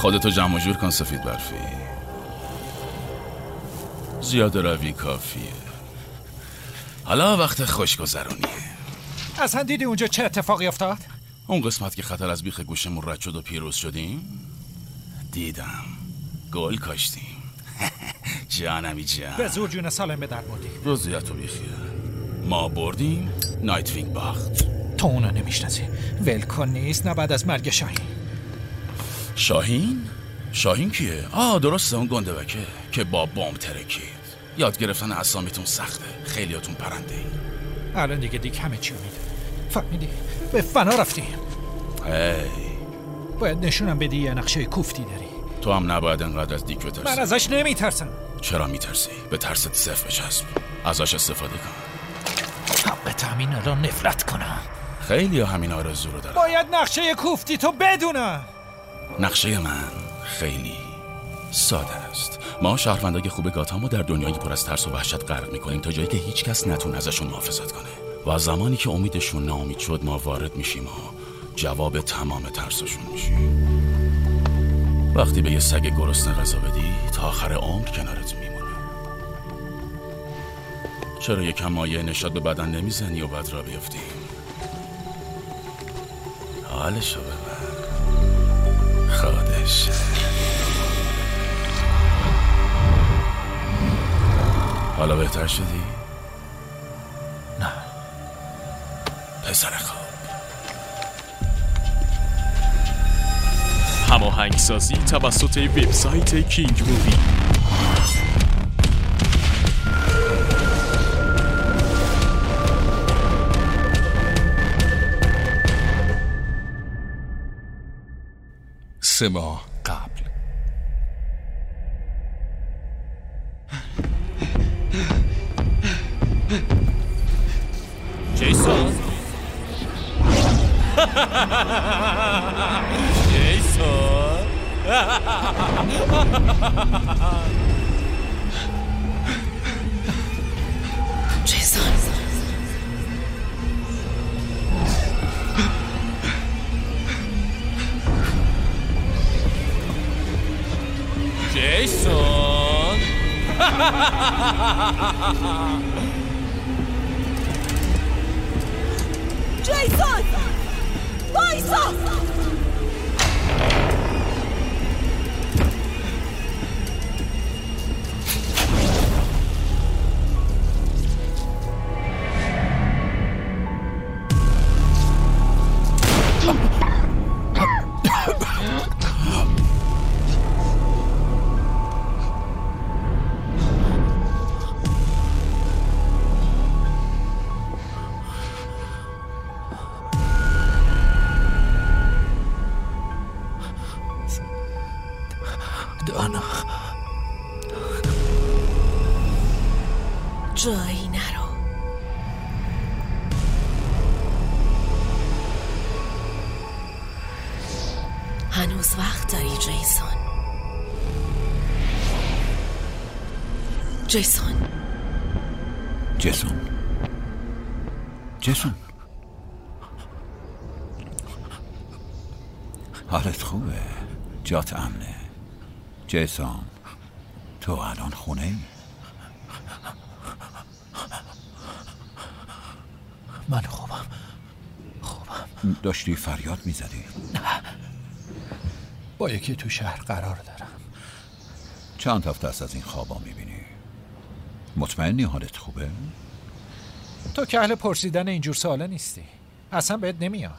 خودتو جمع و جور کن سفید برفی. زیاده روی کافیه. حالا وقت خوشگذرونیه. اصلا دیدی اونجا چه اتفاقی افتاد؟ اون قسمت که خطر از بیخ گوشمون رد شد و پیروز شدیم؟ دیدم. گل کاشتیم. جانمی جان. به زور جون سالم به در بردی. روزیتو بیخیه. ما بردیم، نایت وینگ باخت. تو اونو نمیشناسی. ولکن نیست نه بعد از مرگ شاهین. شاهین؟ شاهین کیه؟ درسته، اون گنده‌بکه که با بمب ترکید. یاد گرفتن اسامیتون سخته. خیلیاتون پرنده ای. الان دیگه همه چی رو میده. فهمیدی؟ به فنا رفتیم. باید نشونم بدی یه نقشه کوفتی داری. تو هم نباید انقدر از دیک بترسی. من ازش نمیترسم. چرا میترسی؟ به ترست صفر بچسب. ازش استفاده کن. حقت همین رو نفرت کنم. خیلی همین آرزو رو دارم. باید نقشه کوفتی تو بدونم. نقشه من خیلی ساده است. ما شهروندای خوب گاتامو در دنیایی پر از ترس و وحشت غرق میکنیم تا جایی که هیچ کس نتونه ازشون محافظت کنه. و زمانی که امیدشون ناامید شد ما وارد میشیم و جواب تمام ترسشون میشیم. وقتی به یه سگ گرسنه غذا بدی تا آخر عمر کنارت میمونه. چرا یکم مایه نشاط به بدن نمیزنی و بعد را بیفتی؟ حالشو ببر. خودش. حالا بهتر شدی؟ نه. پسر خوب. هماهنگسازی توسط وبسایت کینگ مووی. سه ماه قبل. جیسون. جیسون. جیسون. جیسون وایسا. دانا جایی نرو. هنوز وقت داری جیسون. جیسون. جیسون. جیسون. حالت خوبه؟ جات امنه؟ جیسون تو الان خونه ای؟ من خوبم. داشتی فریاد میزدی؟ نه، با یکی تو شهر قرار دارم. چند هفته است از این خوابا میبینی؟ مطمئنی حالت خوبه؟ تو که اهل پرسیدن اینجور سوالا نیستی. اصلا بهت نمیاد.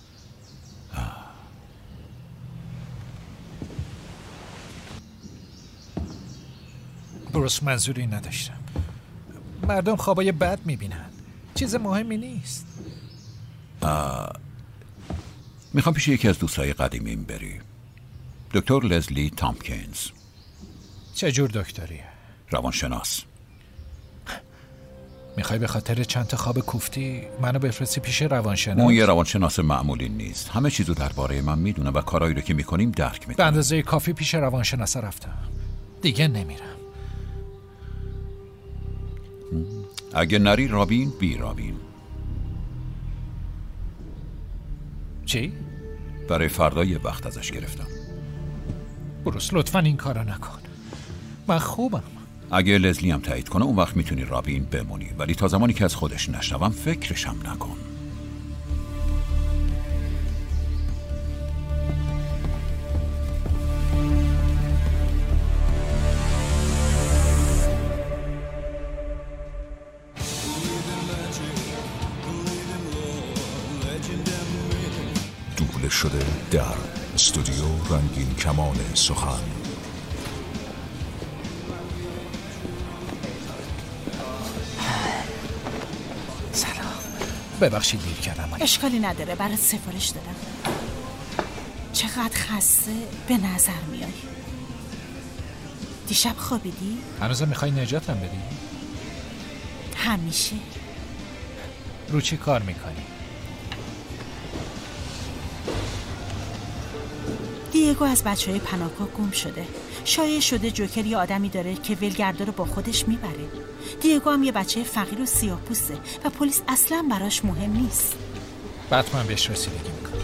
درست منظوری نداشتم. مردم خوابای بد میبینن. چیز مهمی نیست. میخوام پیش یکی از دوستای قدیمیم بری. دکتر لزلی تامکینز. چه جور دکتریه؟ روانشناس. میخوای به خاطر چند تا خواب کوفتی منو بفرستی پیش روانشناس؟ اون یه روانشناس معمولی نیست. همه چیزو درباره من میدونه و کارهایی رو که میکنیم درک میکنه. به اندازه کافی پیش روانشناس رفتم. دیگه نمیرم. اگه نری رابین بی رابین. چی؟ برای فردا یه وقت ازش گرفتم. بروس لطفاً این کارو نکن. من خوبم. اگه لزلی هم تایید کنه اون وقت میتونی رابین بمونی، ولی تا زمانی که از خودش نشنوم فکرشم نکن. دوبله شده در استودیو رنگین کمان سخن. سلام، ببخشید دیر کردم. اشکالی نداره، برات سفارش دادم. چقدر خسته به نظر میای. دیشب خوابیدی؟ هنوزم میخوای نجاتم بدی؟ همیشه. رو چی کار میکنی؟ دیگو از بچهای پناهگاه گم شده. شایع شده جوکر یه آدمی داره که ولگردا رو با خودش میبره. دیگو هم یه بچه فقیر و سیاه‌پوسته و پلیس اصلا براش مهم نیست. بتمن بهش رسیدگی میکنه.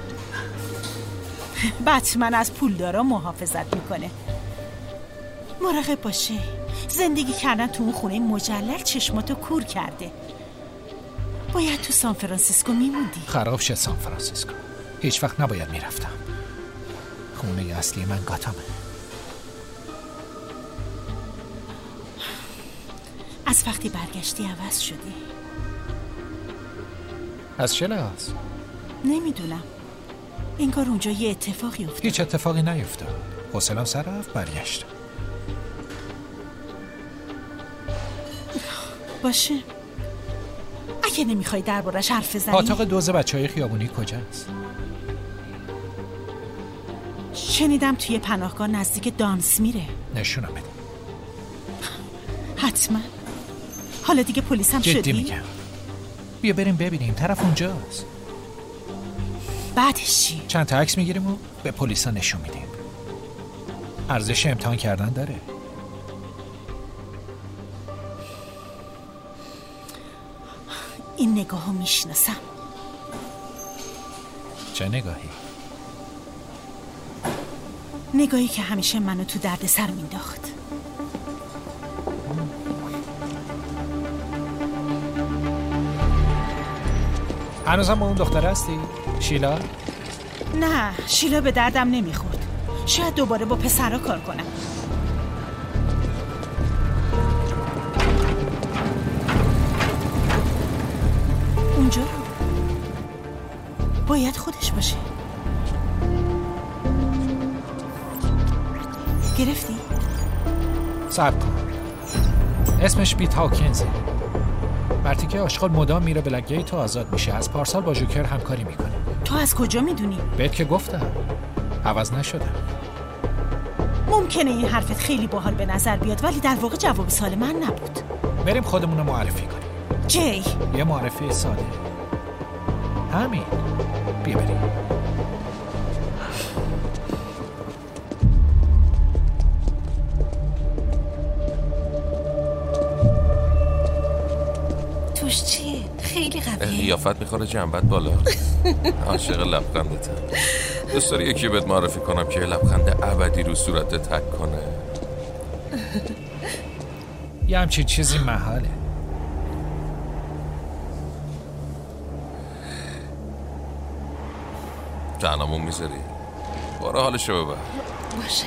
بتمن از پولدارا محافظت میکنه. مراقب باشه. زندگی کردن تو اون خونه مجلل چشماتو کور کرده. باید تو سان فرانسیسکو میموندی. خراب شه سان فرانسیسکو. هیچ وقت نباید میرفتم. خونه اصلی من گاتامه. از وقتی برگشتی عوض شدی. از چه لحاظ؟ نمیدونم. انگار اونجا یه اتفاقی افتاد. هیچ اتفاقی نیفتاد. حوصله‌ام سر رفت، برگشتم. باشه. اگه نمیخوای دربارش حرف بزنی. اتاق دوز بچهای خیابونی کجاست؟ شنیدم توی پناهگاه نزدیک دانس میره. نشونم بده. حتما. حالا دیگه پلیس هم شدی؟ جدی میگم. بیا بریم ببینیم، طرف اونجاست. بعدش چی؟ چند تا عکس میگیریم و به پلیسا نشون میدیم. ارزش امتحان کردن داره. این نگاهو میشناسم. چه نگاهی؟ نگاهی که همیشه منو تو درد سر مینداخت. هنوزم با اون دختر هستی؟ شیلا؟ نه، شیلا به دردم نمیخورد. شاید دوباره با پسرها کار کنم. اونجا رو باید خودش باشه. گرفتی؟ صبر کن. اسمش بیت هاکینزه. وقتی که آشغال مدام میره بلک گیت و آزاد میشه. از پارسال با جوکر همکاری میکنه. تو از کجا میدونی؟ بهت که گفتم عوض نشدم. ممکنه این حرفت خیلی باحال به نظر بیاد، ولی در واقع جواب سوال من نبود. بریم خودمون رو معرفی کنیم. جی، یه معرفی ساده. همین. بیا بریم. توش چیه؟ خیلی قویه. قیافت میخوره جنبت بالا. عاشق لبخندتم. دوست داری یکی بهت معرفی کنم که لبخند ابدی رو صورتت تک کنه؟ یه همچین چیزی محاله. تنامون میذاری؟ باره حالشو ببر. باشه.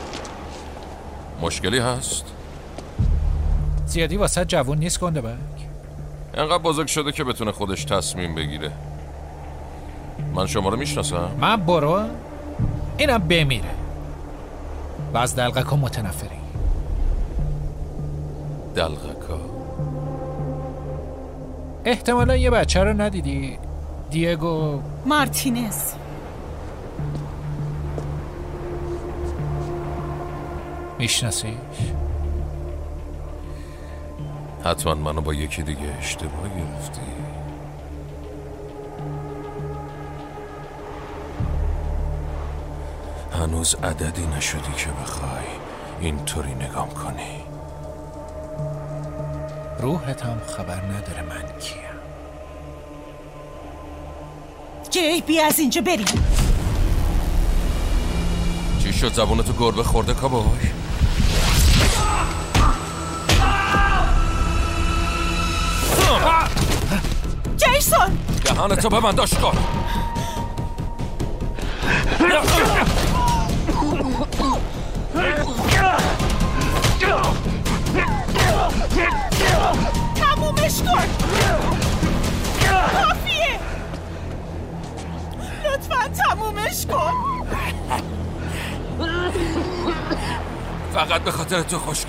مشکلی هست؟ زیادی واسه جوون نیست گنده بک. انقدر بزرگ شده که بتونه خودش تصمیم بگیره. من شما رو میشناسم. من برو اینم بمیره و از دلقکا متنفری. دلقکا؟ احتمالا یه بچه رو ندیدی، دیگو مارتینز. میشناسیش؟ حتما منو با یکی دیگه اشتباه گرفتی. هنوز عددی نشدی که بخوای اینطوری نگام کنی. روحت هم خبر نداره من کیم. جی، بیا از اینجا بریم. چی شد زبونتو گربه خورده کابوی؟ جیسون دهانتو ببند کن. تمومش کن. کافیه. لطفاً تمومش کن. فقط به خاطر تو خوشگله.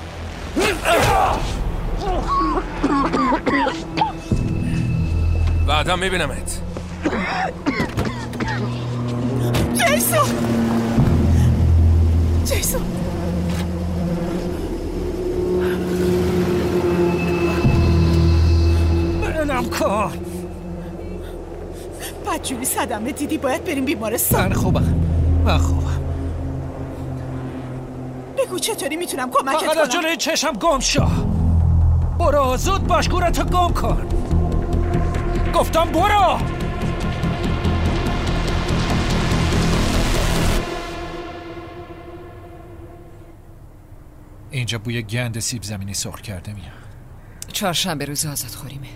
بعدم میبینمت. جیسون برنم کن. بدجوری صدمه دیدی، باید بریم بیمارستان. من خوبم. بگو چطوری میتونم کمکت کنم. فقط از جلوی چشم گم شو. برو زود باش، گورتو گم کن. گفتم برو. اینجا بوی گند سیب زمینی سرخ کرده میاد. چهارشنبه روز آزادخوریمه.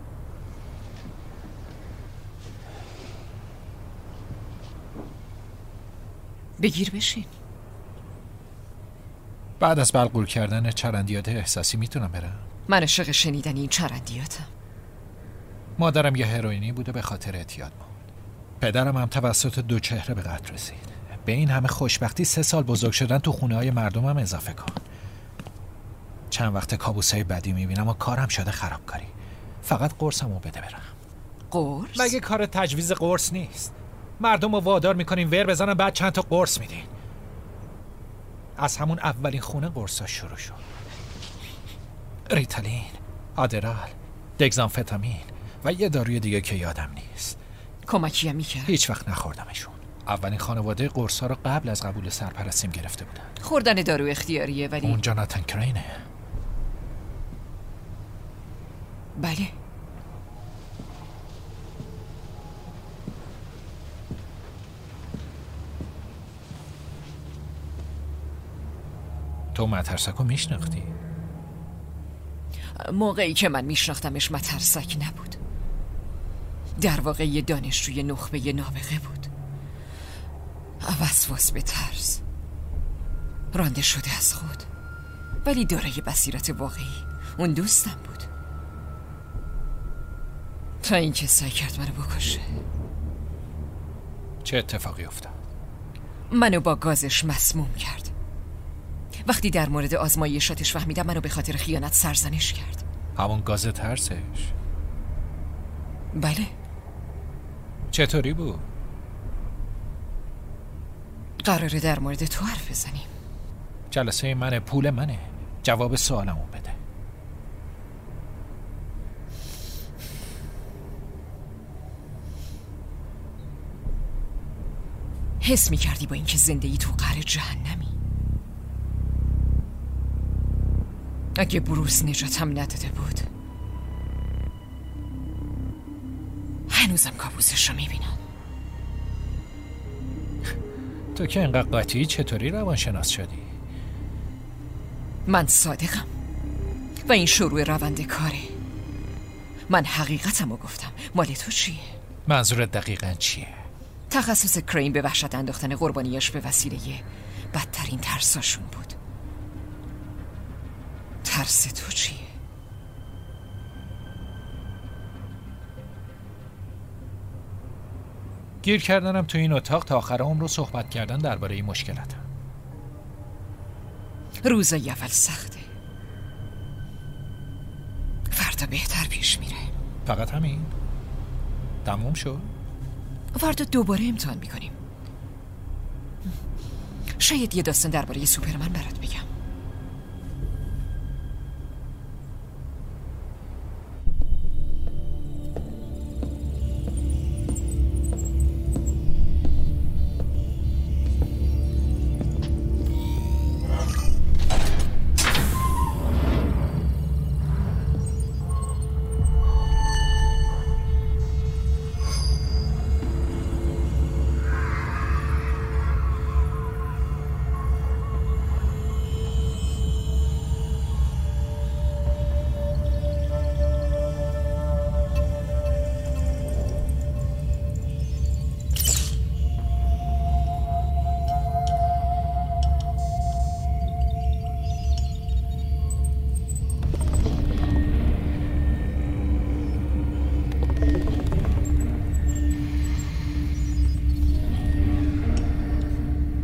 بگیر بشین. بعد از بلغور کردن چرندیات احساسی میتونم برم؟ من عاشق شنیدن این چرندیاتم. مادرم یه هروئینی بوده، به خاطر اعتیاد موند. پدرم هم توسط دو چهره به قتل رسید. به این همه خوشبختی 3 سال بزرگ شدن تو خونه های مردم هم اضافه کن. چند وقت کابوسای بدی میبینم و کارم شده خرابکاری. فقط قرصمو بده برم. قرص؟ مگه کار تجویز قرص نیست؟ مردم رو وادار میکنین ور بزنن، بعد چند تا قرص میدین. از همون اولین خونه قرصا شروع شد. ریتالین، آدرال، دگزامفتامین و یه داروی دیگه که یادم نیست. کمکی هم میکرد؟ هیچ وقت نخوردمشون. اولین خانواده قرصا رو قبل از قبول سرپرستیم گرفته بودن. خوردن دارو اختیاریه ولی اون جاناتان کرینه. بله. تو مترسکو میشناختی؟ موقعی که من میشناختمش مترسک نبود. در واقع یه دانشجوی نخبه نابغه بود. وسواس به ترس، رانده شده از خود، ولی دارای بصیرت واقعی. اون دوستم بود تا اینکه سعی کرد منو بکشه. چه اتفاقی افتاد؟ منو با گازش مسموم کرد. وقتی در مورد آزمایشاتش فهمیدم منو به خاطر خیانت سرزنش کرد. همون گاز ترسش؟ بله. چطوری بود؟ قراره در مورد تو حرف بزنیم. جلسه منه، پول منه. جواب سوالمو بده. حس می‌کردی با اینکه زندگی تو قعر جهنمی. اگه بروس نجاتم نداده بود هنوزم کابوسش رو میبینم. تو که اینقدر قاطعی چطوری روانشناس شدی؟ من صادقم و این شروع روند کاره. من حقیقتم رو گفتم. مال تو چیه؟ منظورت دقیقاً چیه؟ تخصص کرین به وحشت انداختن قربانیاش به وسیله بدترین ترساشون بود. ترس تو چیه؟ گیر کردنم تو این اتاق تا آخر عمر رو صحبت کردن درباره این مشکلاتم. روزای اول سخته، فردا بهتر پیش میره. فقط همین؟ تموم شد؟ فردا دوباره امتحان میکنیم. شاید یه داستان درباره سوپرمن برات بگم.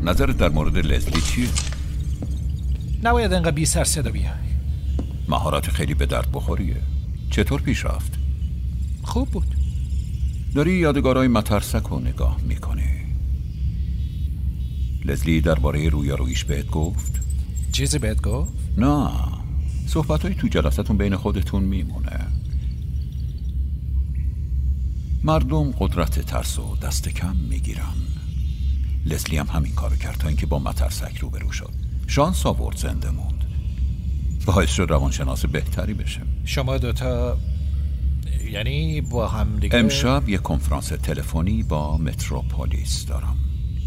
نظرت در مورد لزلی چیه؟ نباید انقدر بی سر صدا بیای. مهارت خیلی به درد بخوریه. چطور پیش رفت؟ خوب بود. داری یادگارهای مترسک رو نگاه میکنی. لزلی درباره رویاروییش بهت گفت؟ چیزی بهت گفت؟ نه، صحبت‌های تو جلساتون بین خودتون میمونه. مردم قدرت ترس و دست کم میگیرن. لزلی هم همین کارو کرد تا اینکه با مترسک روبرو شد. شانس آورد زنده موند. باعث شد روانشناس بهتری بشه. شما دوتا یعنی با هم دیگه؟ امشب یه کنفرانس تلفنی با متروپولیس دارم.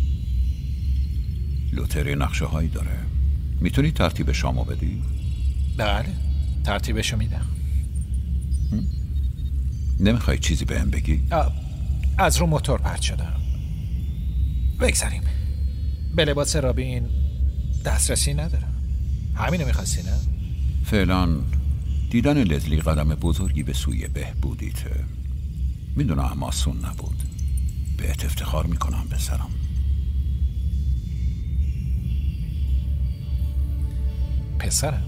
لوتری نقشه هایی داره. میتونی ترتیب شامو بدی؟ بله، ترتیبشو میدم. نمیخوای چیزی بهم بگی؟ از رو موتور پرت شدم. بگذاریم. به لباس رابین دسترسی ندارم. همینو میخواستی نه؟ فعلا دیدن لزلی قدم بزرگی به سوی بهبودیته. میدونم آسون نبود. بهت افتخار میکنم پسرم. پسرم؟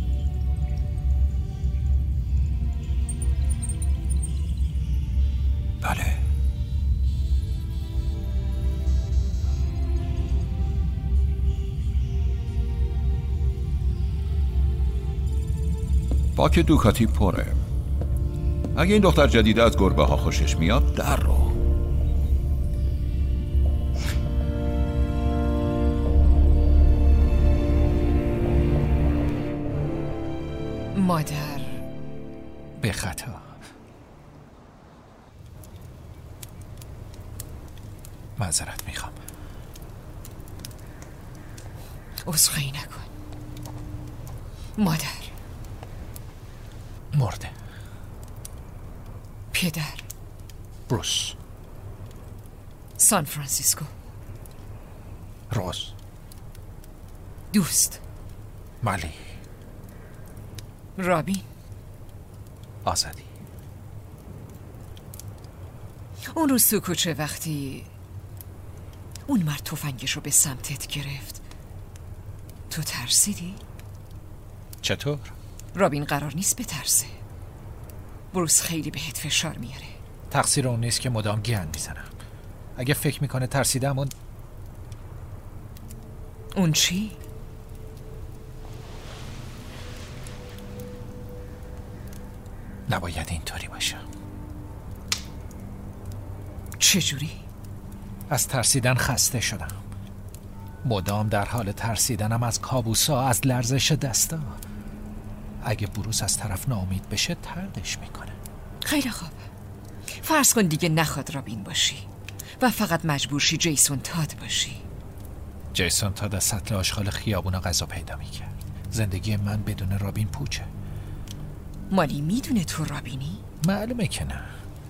بله. باک دوکاتی پره. اگه این دختر جدیده از گربه ها خوشش میاد در رو. مادر به خطا. معذرت میخوام. عذرخواهی نکن. مادر مرده. پدر بروس. سان فرانسیسکو. روز. دوست. مالی. رابین. آزادی. اون روز تو کوچه وقتی اون مرد تفنگش رو به سمتت گرفت تو ترسیدی؟ چطور؟ رابین قرار نیست بترسه. بروس خیلی بهت فشار میاره. تقصیر اون نیست که مدام گند میزنم. اگه فکر میکنه ترسیدم اون چی؟ نباید اینطوری باشه. چجوری؟ از ترسیدن خسته شدم. مدام در حال ترسیدنم از کابوسا، از لرزش دستا. اگه بروس از طرف ناامید بشه طردش میکنه. خیلی خوب. فرض کن دیگه نخواد رابین باشی و فقط مجبور شی جیسون تاد باشی. جیسون تاد از سطل آشغال خیابونا غذا پیدا میکرد. زندگی من بدون رابین پوچه. مالی میدونه تو رابینی؟ معلومه که نه.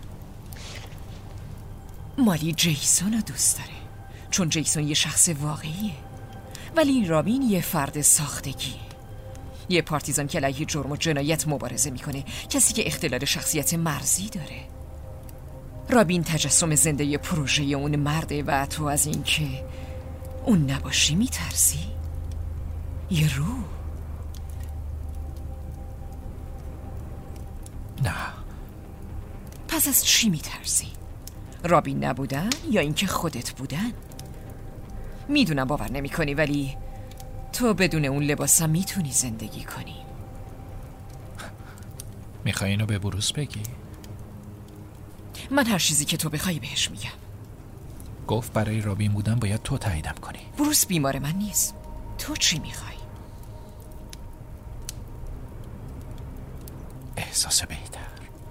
مالی جیسون رو دوست داره چون جیسون یه شخص واقعیه، ولی رابین یه فرد ساختگیه. یه پارتیزان که علیه جرم و جنایت مبارزه میکنه، کسی که اختلال شخصیت مرزی داره. رابین تجسم زنده پروژه اون مرده و تو از این که اون نباشی میترسی؟ یه رو؟ نه. پس از چی میترسی؟ رابین نبودن یا اینکه خودت بودن؟ میدونم باور نمی کنی، ولی تو بدون اون لباسم میتونی زندگی کنی. میخوای اینو به بروس بگی؟ من هر چیزی که تو بخوای بهش میگم. گفت برای رابین بودن باید تو تاییدم کنی. بروس بیمار من نیست. تو چی میخوای؟ احساس بهتر.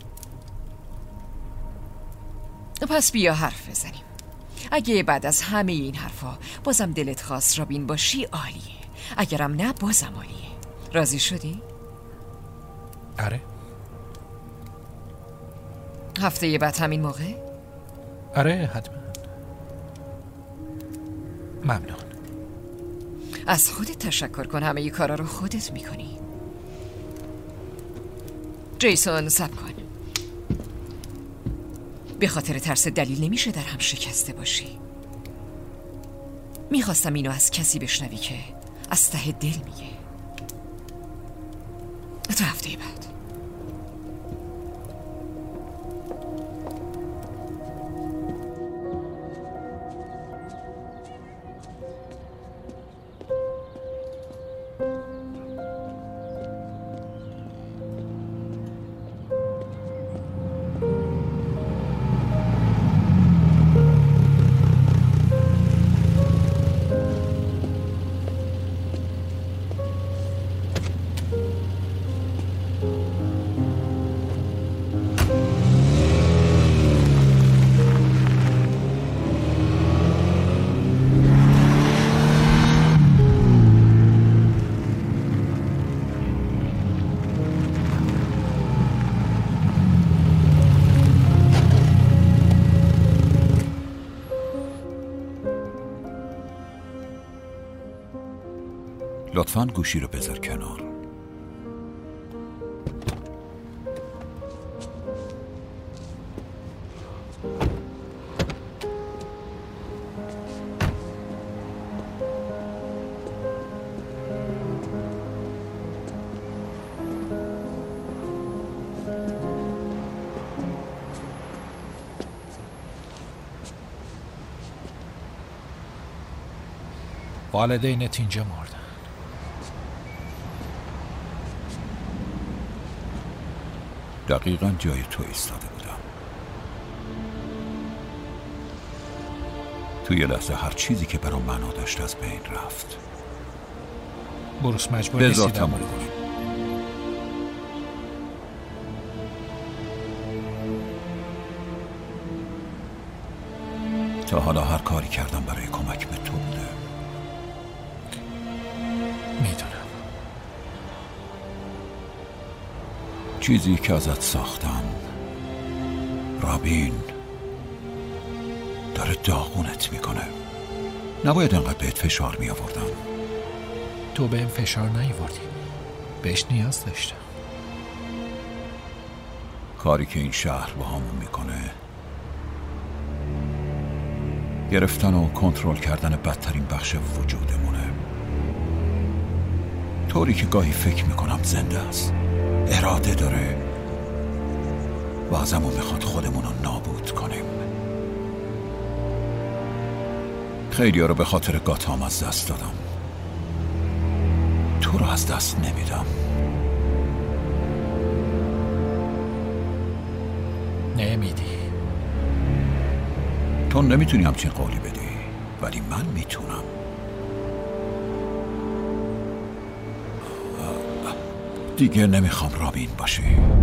پس بیا حرف بزنیم. اگه بعد از همه این حرفا بازم دلت خواست رابین باشی عالیه، اگرم نه بازم عالیه. راضی شدی؟ آره. هفته بعد همین موقع؟ آره حتما. ممنون. از خودت تشکر کن، همه ی کارا رو خودت میکنی. جیسون صبر کن. به خاطر ترس دلیل نمیشه در هم شکسته باشی. میخواستم اینو از کسی بشنوی که از ته دل میگه. تا هفته بعد. لطفاً گوشی رو بذار کنار. والدینت اینجا مردن. دقیقاً جای تو ایستاده بودم. تو یه لحظه هر چیزی که برام معنا داشت از بین رفت. بروس مجبور نیستی بذار تموم کنیم. تا حالا هر کاری کردم برای کمک به تو بوده. میدونم. چیزی که ازت ساختم، رابین، داره داغونت میکنه. نباید انقدر بهت فشار می آوردم. تو بهم فشار نیاوردی. بهش نیاز داشتم. کاری که این شهر با همون میکنه گرفتن و کنترل کردن بدترین بخش وجودمونه. طوری که گاهی فکر میکنم زنده است، اراده داره و ازمون میخواد خودمون رو نابود کنیم. خیلی ها رو به خاطر گاتام از دست دادم. تو رو از دست نمیدم. نمیدی. تو نمیتونی همچین قولی بدی، ولی من میتونم. دیگه نمیخوام رابین باشی.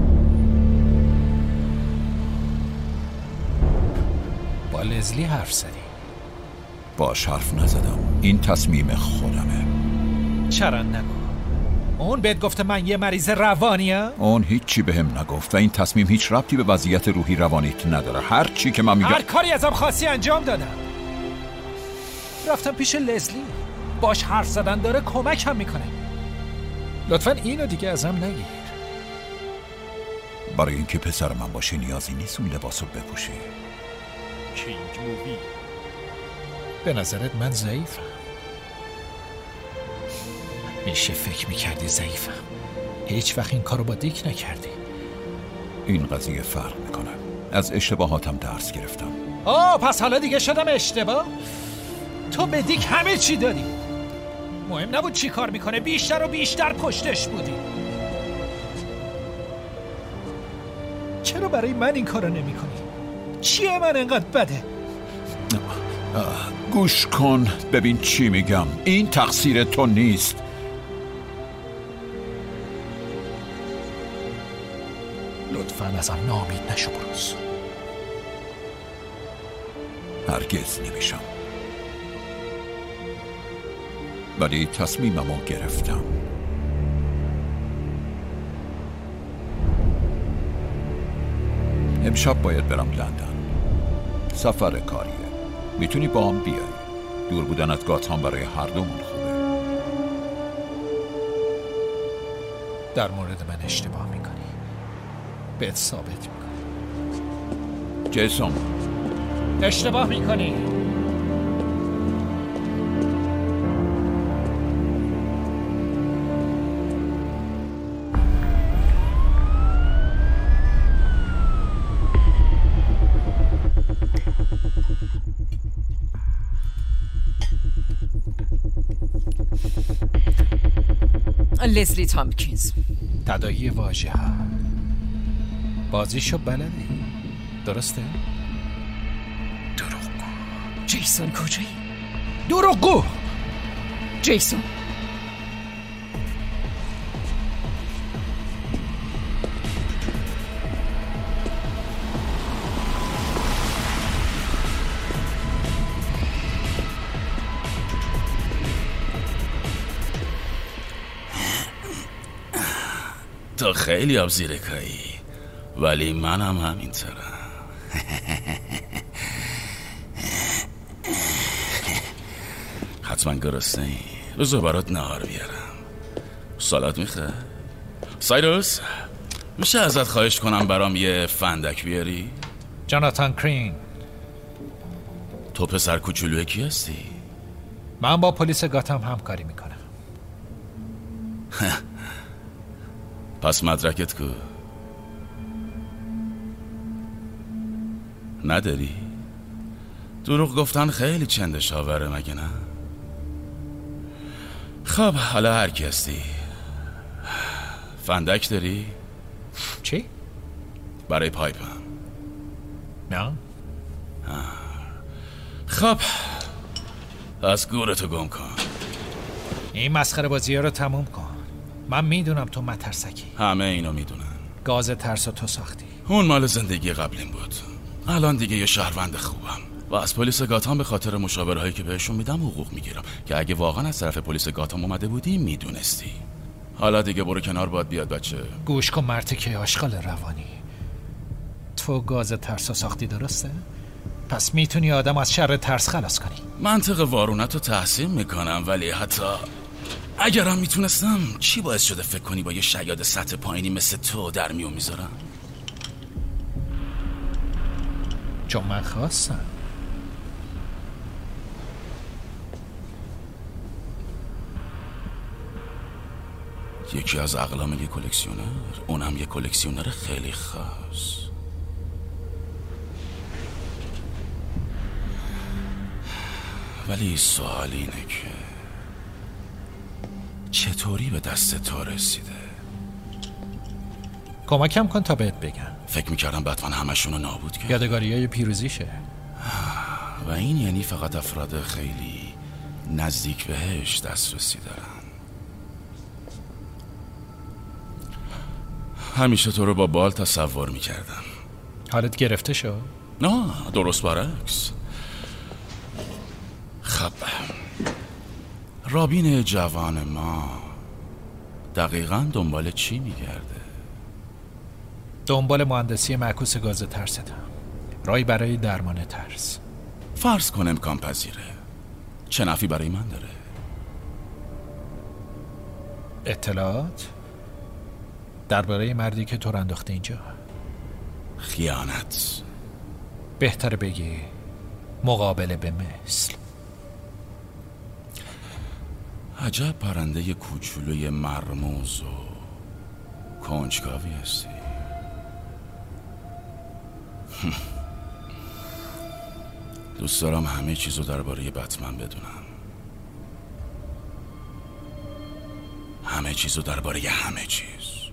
با لزلی حرف زدی؟ باش حرف نزدم. این تصمیم خودمه. چرا نگو؟ اون بهت گفته من یه مریض روانیم؟ اون هیچی بهم نگفت و این تصمیم هیچ ربطی به وضعیت روحی روانیت نداره. هر چی که من میگم، هر کاری ازم خاصی انجام دادم. رفتم پیش لزلی، باش حرف زدن داره کمکم میکنه. لطفاً اینو دیگه ازم نگیر. برای اینکه پسر من باشی نیازی نیست اون لباسو بپوشی. کینگ مووی. به نظرت من ضعیفم؟ میشه فکر میکردی ضعیفم. هیچ وقت این کارو با دیک نکردی. این قضیه فرق میکنه. از اشتباهاتم درس گرفتم. پس حالا دیگه شدم اشتباه؟ تو به دیک همه چی دادی. مهم نبود چی کار میکنه، بیشتر و بیشتر پشتش بودی. چرا برای من این کارو نمی کنی؟ چیه من انقدر بده؟ گوش کن ببین چی میگم. این تقصیر تو نیست. لطفاً ازم ناامید نشو بروس. هرگز نمیشم. ولی تصمیممو گرفتم. امشب باید برم لندن. سفر کاریه. میتونی با هم بیای. دور بودن از گاتام برای هر دومون خوبه. در مورد من اشتباه میکنی. بهت ثابت میکنی. جیسون، اشتباه میکنی. لزلی تامکینز. تداعی واژه ها بازیشو بلدی، درسته؟ دروغگو. جیسون کجایی؟ دروغگو. جیسون تو خیلی آبزیرکایی، ولی منم همینطورم. حتما گرسنه‌ای، بذار برات نهار بیارم. سالاد میخوای؟ سایروس، میشه ازت خواهش کنم برام یه فندک بیاری؟ جاناتان کرین. تو پسر کوچولوی کی هستی؟ من با پلیس گاتام همکاری میکنم. پس مدرکت کو؟ نداری؟ دروغ گفتن خیلی چندشاوره مگه نه؟ خب حالا هر کی هستی، فندک داری؟ چی؟ برای پایپم. نه. خب از گورتو گم کن. این مسخره بازی ها رو تموم کن. من میدونم تو مترسکی. همه اینو میدونن. گاز ترس تو ساختی. اون مال زندگی قبلیم بود. الان دیگه یه شهروند خوبم و از پلیس گاتام به خاطر مشاورهایی که بهشون میدم حقوق میگیرم که اگه واقعا از طرف پلیس گاتام اومده بودی میدونستی. حالا دیگه برو کنار، باید بیاد بچه. گوش کن مرتکه آشغال روانی. تو گاز ترس ساختی، درسته؟ پس میتونی آدم از شر ترس خلاص کنی. منطق وارونت رو تحسین میکنم، ولی حتی اگرم میتونستم چی باعث شده فکر کنی با یه شیاد سطح پایینی مثل تو در میون میذارم؟ چون من خواستم. یکی از اقلام یه کلکسیونر، اونم یه کلکسیونر خیلی خاص. ولی سوال اینه که چطوری به دست تو رسیده؟ کمکم کن تا بهت بگم. فکر میکردم بتمن همشونو نابود کرد. یادگاریای پیروزیشه. و این یعنی فقط افراد خیلی نزدیک بهش دسترسی دارن. همیشه تو رو با بال تصور میکردم. حالت گرفته شد؟ نه، درست برعکس. خب رابین جوان ما دقیقاً دنبال چی میگرده؟ دنبال مهندسی معکوس گاز ترستم، راهی برای درمان ترس. فرض کن امکان پذیره، چه نفعی برای من داره؟ اطلاعات درباره مردی که تو رو انداخته اینجا. خیانت. بهتره بگی مقابله به مثل. عجب پرنده کوچولوی مرموز و کنجکاوی هستی. دوست دارم همه چیزو درباره بتمن بدونم. همه چیزو درباره همه چیز.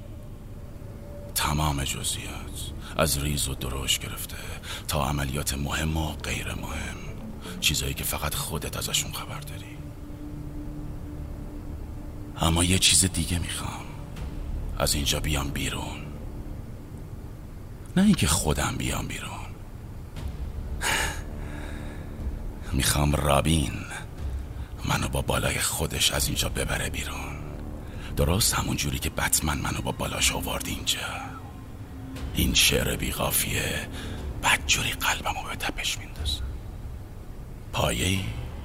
تمام جزئیات، از ریز و درشت گرفته تا عملیات مهم و غیر مهم، چیزایی که فقط خودت ازشون خبر داری. اما یه چیز دیگه میخوام. از اینجا بیام بیرون، نه اینکه خودم بیام بیرون. میخوام رابین منو با بالای خودش از اینجا ببره بیرون، درست همون جوری که بتمن منو با بالاش آورد اینجا. این شعر بی قافیه بدجوری قلبمو به تپش میندازه. پایه‌ای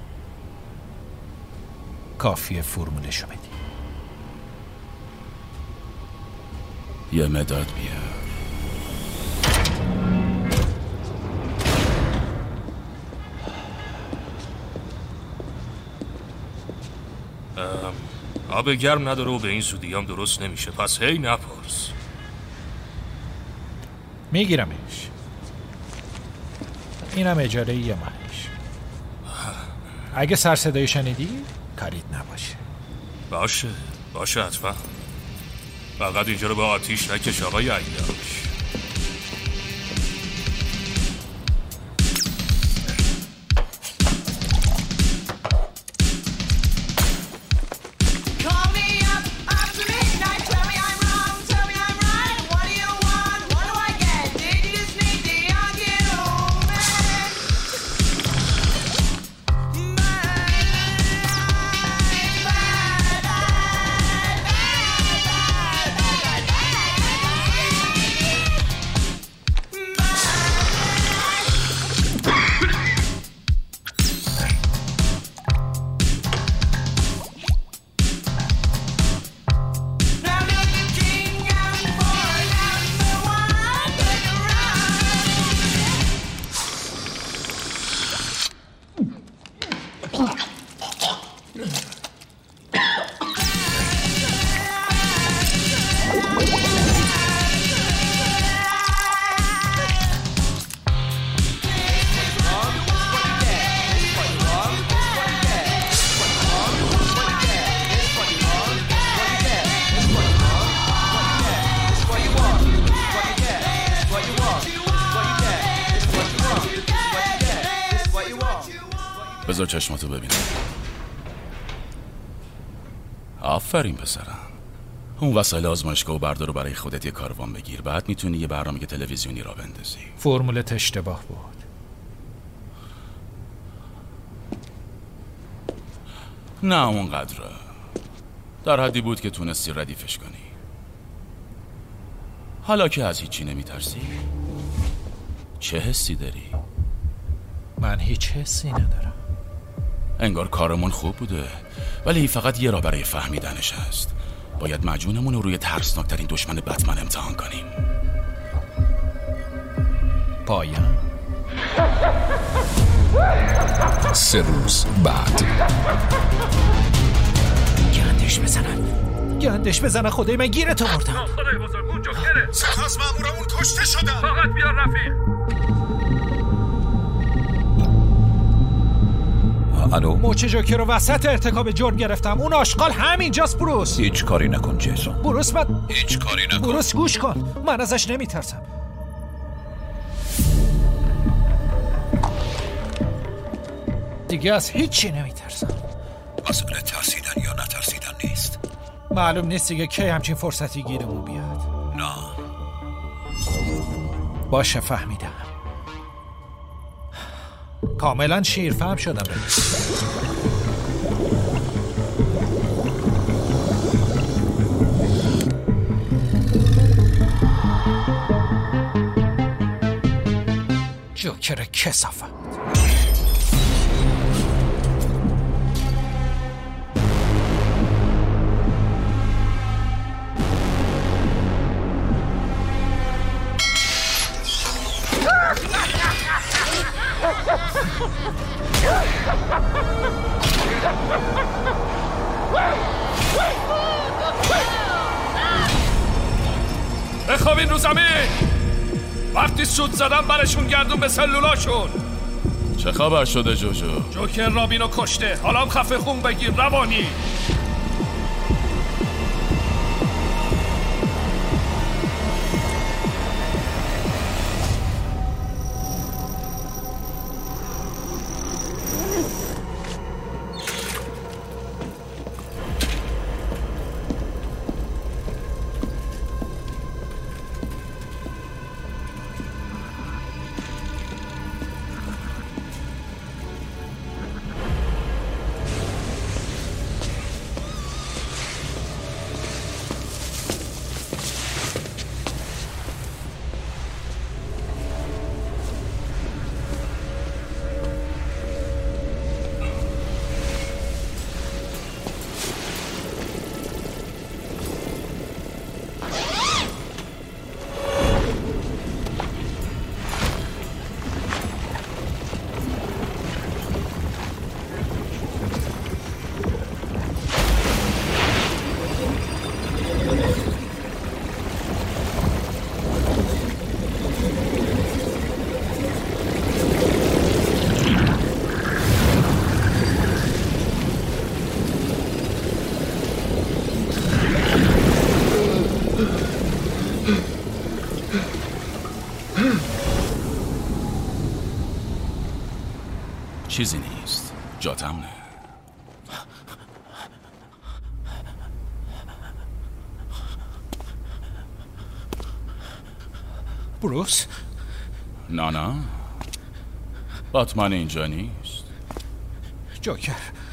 کافیه فرمولشو بدی. یه مداد بیار. آب گرم نداره و به این زودی هم درست نمیشه، پس هی نپرس. میگیرمش. اینم اجاره یه ماهش. اگه سر صدایی شنیدی کاریت نباشه. باشه، باشه حتما. فقط اینجا رو به آتیش نکش آقای عیاش. بذار چشماتو ببینم. آفرین پسرم. اون وسایل آزمایشگاه بردار و برای خودت یه کاروان بگیر. بعد میتونی یه برنامه تلویزیونی را بندازی. فرمولت اشتباه بود. نه اونقدره. در حدی بود که تونستی ردیفش کنی. حالا که از هیچی نمیترسی، چه حسی داری؟ من هیچ حسی ندارم. انگار کارمون خوب بوده، ولی فقط یه راه برای فهمیدنش هست. باید مجونمون رو روی ترسناکترین دشمن بتمن امتحان کنیم. پایان 3 روز بعد. گندش بزنن خدای من گیرت آوردم. خدای بزرگ اون جوکره. سه از مامورمون کشته شدن. فقط بیار رفیق. الو، موچه جوکر رو وسط ارتکاب جرم گرفتم. اون آشغال همینجاست بروس. هیچ کاری نکن جیسون. بروس هیچ کاری نکن. بروس گوش کن، من ازش نمیترسم. دیگه از هیچی نمیترسم. مسئله ترسیدن یا نترسیدن نیست. معلوم نیست دیگه کی همچین فرصتی گیرمون بیاد. نه. باشه فهمیدم. کاملا شیرفهم شدم. جوکر کثافت. بخوابین رو زمین. وقتی سود زدن برشون گردون به سلولاشون. چه خبر شده جوجو؟ جوکر رابینو کشته. حالا هم خفه خون بگیر روانی. چیزی نیست، جاتم نه. بروس؟ نه باتمن اینجا نیست. جوکر.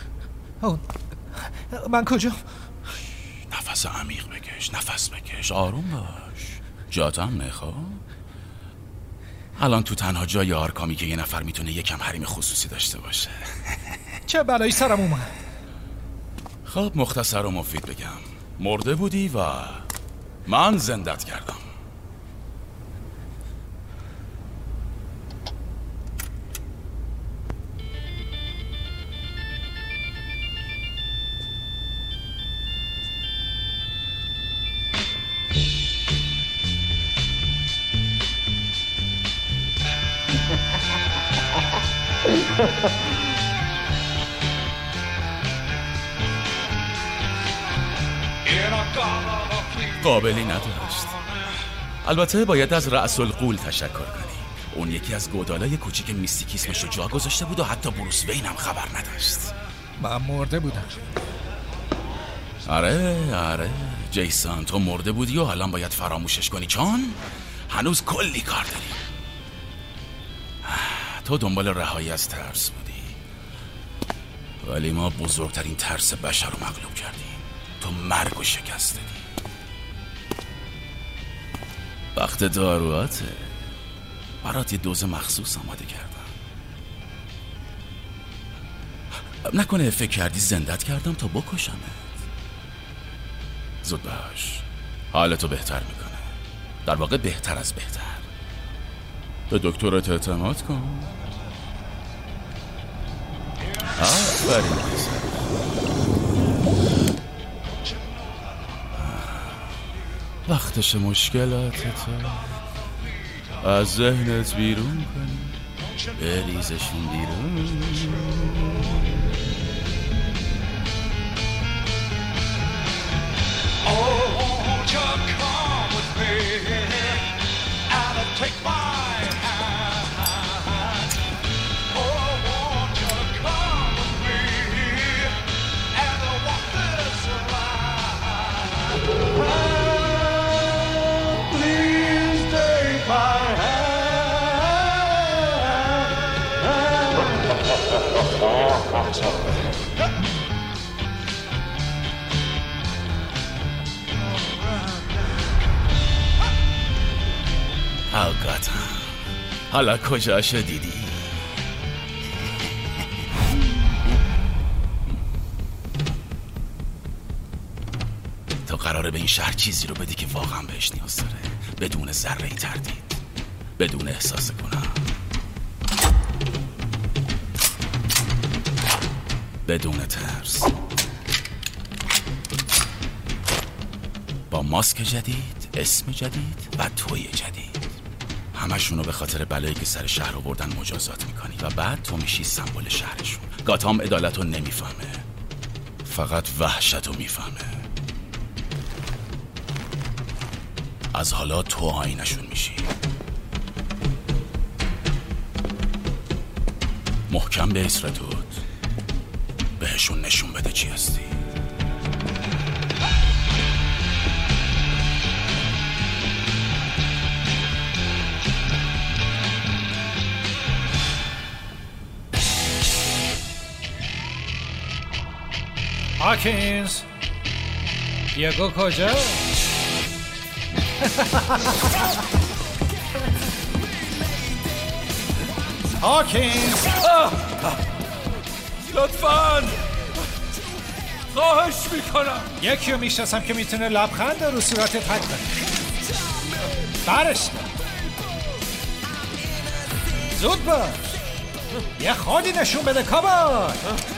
من کجا؟ نفس عمیق بکش، نفس بکش، آروم باش. جاتم نه. خب الان تو تنها جای آرکامی که یه نفر میتونه یکم حریم خصوصی داشته باشه. چه بلایی سرم اومد؟ خب مختصر و مفید بگم، مرده بودی و من زندت کردم. قابلی نداشت. البته باید از رأس الغول تشکر کنی. اون یکی از گودالای کوچیک میستیکیسمشو جا گذاشته بود و حتی بروس وین هم خبر نداشت. من مرده بودم. آره جیسون، تو مرده بودی و الان باید فراموشش کنی چون هنوز کلی کار داری. تو دنبال رهایی از ترس بودی، ولی ما بزرگترین ترس بشر رو مغلوب کردیم. تو مرگ و شکست دادی. وقت داروهاته. برات یه دوز مخصوص آماده کردم. نکنه فکر کردی زندت کردم تا بکشمت. زود باش، حالتو بهتر میکنه. در واقع بهتر از بهتر. به دکترت اعتماد کن. آفرین. وقتش مشکلاتتو از ذهنت بیرون کنی، بریزشون بیرون. آگاتم، حالا کجاشو دیدی؟ تو قراره به این شهر چیزی رو بدی که واقعا بهش نیاز داره، بدون ذره تردید، بدون احساس گناه، بدون ترس، با ماسک جدید، اسم جدید و توی جدید. همشونو به خاطر بلایی که سر شهر آوردن مجازات میکنی و بعد تو میشی سمبل شهرشون. گاتام عدالتو نمیفهمه، فقط وحشتو میفهمه. از حالا تو آینشون میشی. محکم به اسرتود، بهشون نشون بده چی هستی. هاکینز، دیگو کجا؟ هاکینز، لطفاً خواهش میکنم. یکی رو میشناسم که میتونه لبخند رو صورتت حک کنه. برش کن. زود باش، یه خودی نشون بده کابای.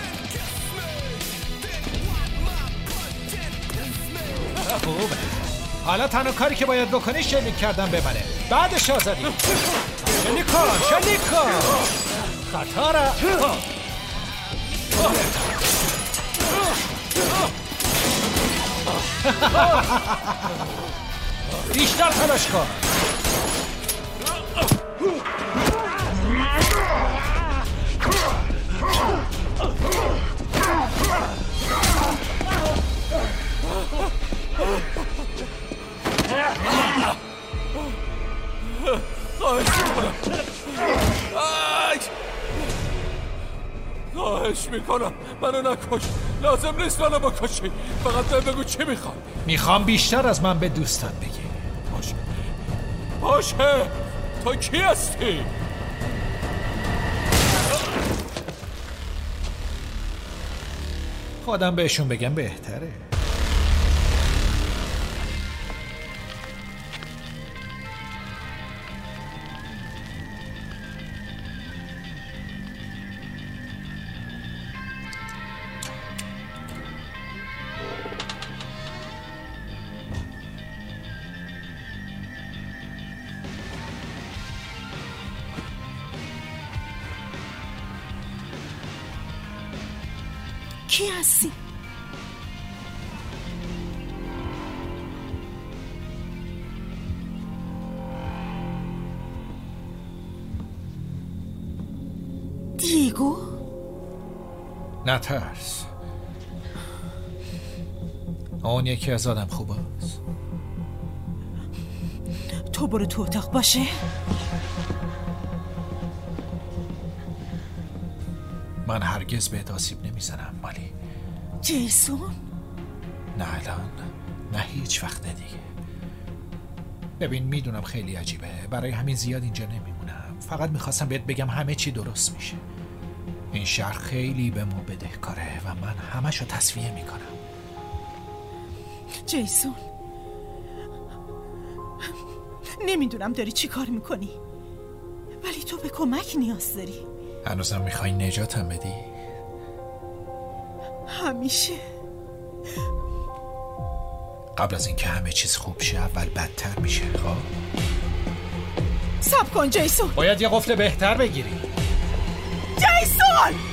خوبه. حالا تنها کاری که باید بکنی شلیک کردن ببره، بعدش آزادی. شلیک کن. خطاره. بیشتر تلاش کن. خواهش میکنم منو نکش. لازم نیست منو بکشی. فقط بگو چی میخوای. میخوام بیشتر از من به دوستت بگی. باشه تو کی هستی؟ خودم بهشون بگم بهتره. کی هستی؟ دیگو؟ نترس، اون یکی از آدم خوب هست. تو برو تو اتاق باشه. من هرگز بهت آسیب نمیزنم مالی. جیسون؟ نه الان، نه هیچ وقت دیگه. ببین میدونم خیلی عجیبه، برای همین زیاد اینجا نمیمونم. فقط میخواستم بهت بگم همه چی درست میشه. این شهر خیلی به ما بدهکاره و من همشو تصفیه میکنم. جیسون نمیدونم داری چی کار میکنی، ولی تو به کمک نیاز داری. هنوزم میخوای نجاتم بدی؟ همیشه. قبل از اینکه همه چیز خوب شه اول بدتر میشه. خب صبر کن جیسون، باید یه قفل بهتر بگیری. جیسون!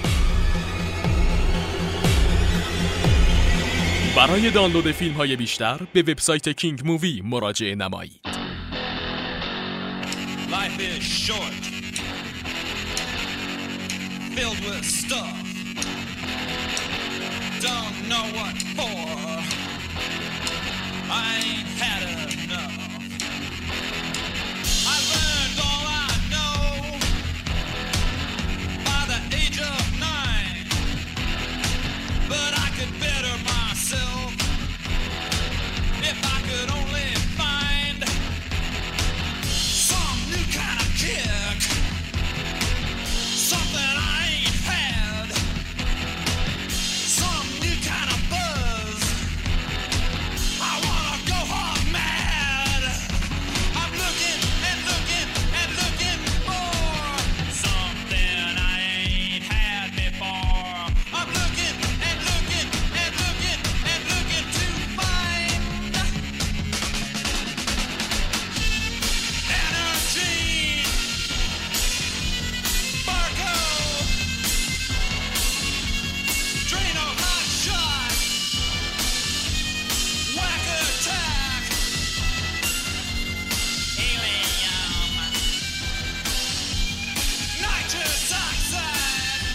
برای دانلود فیلم های بیشتر به وبسایت کینگ مووی مراجعه نمایید. Life is short, filled with stuff, don't know what for, I ain't had enough, I learned all I know by the age of 9, but I could better myself if I could only find some new kind of kick, something I ain't had, some new kind of buzz. I wanna go hog mad. I'm looking and looking and looking for something I ain't had before. I'm looking and looking and looking and looking to find energy. Marco, Drano, hot shot, whack attack, helium, nitrous oxide,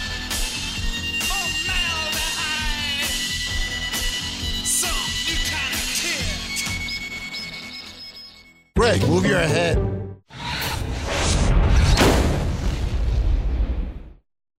formaldehyde, some new kind of kit. Greg, move your head.